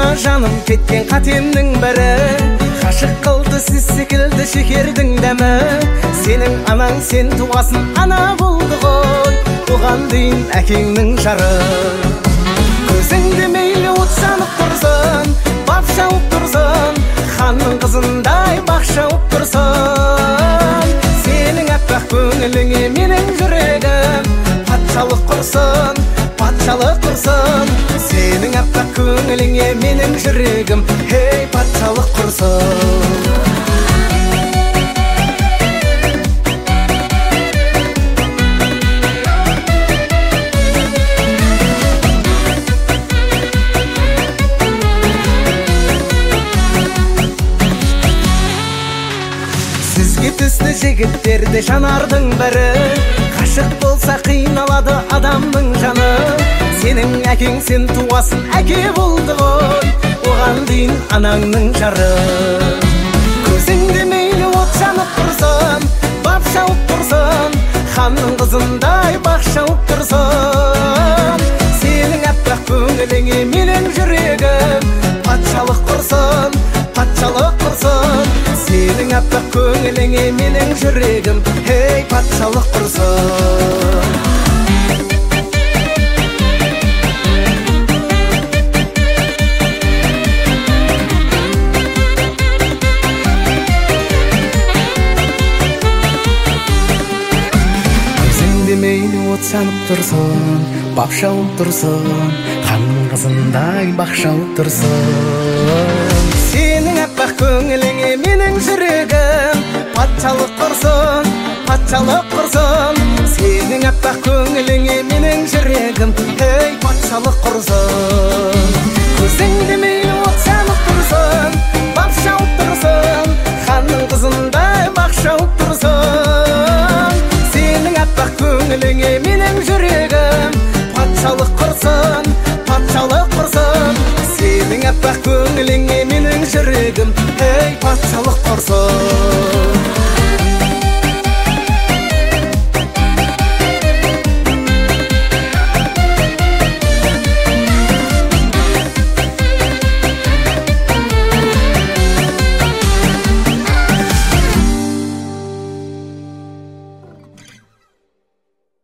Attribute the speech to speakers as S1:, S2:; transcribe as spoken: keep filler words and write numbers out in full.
S1: жаным кеткен қатемнің бірі, қашық қылды сіз секілді шекердің дәмі. Сенің анаң сен туғасын ана болды ғой, оған дейін әкеңнің жары. Көзіңде мейлі от жанып тұрсын, бап шауып тұрсын, ханның қызындай бақ шауып тұрсын. Сенің аппақ көңіліңе менің жүрегім патшалық құрсын, патшалық құрсын. Сенің аппақ көңіліңе менің жүрегім хей патшалық құрсын. Сізге түсті жігіттерде жанардың бірі, қашық болса қиналады адамның жаны. Сенің әкең сен туғасын әке болды ғой, оған дейін анаңның жары. Көзіңде мейлі от жанып тұрсын, бап шауып тұрсын, ханның қызындай бақ шауып тұрсын. Сенің аппақ көңіліңе менің жүрегім патшалық құрсын, патшалық құрсын. Сенің аппақ көңіліңе менің жүрегім хей патшалық құрсын. Көзіңде мейлі от жанып тұрсын, бап шауып тұрсын, ханның қызындай бақ шауып тұрсын. Сенің аппақ көңіліңе менің жүрегім патшалық құрсын, патшалық құрсын. Сенің аппақ көңіліңе менің жүрегім хей патшалық құрсын. Көзіңде мейлі от жанып тұрсын, бап шауып тұрсын, ханның қызындай бақ шауып тұрсын. Сенің аппақ көңіліңе менің жүрегім патшалық құрсын, патшалық құрсын. Сенің аппақ көңіліңе менің жүрегім хей патшалық құрсын.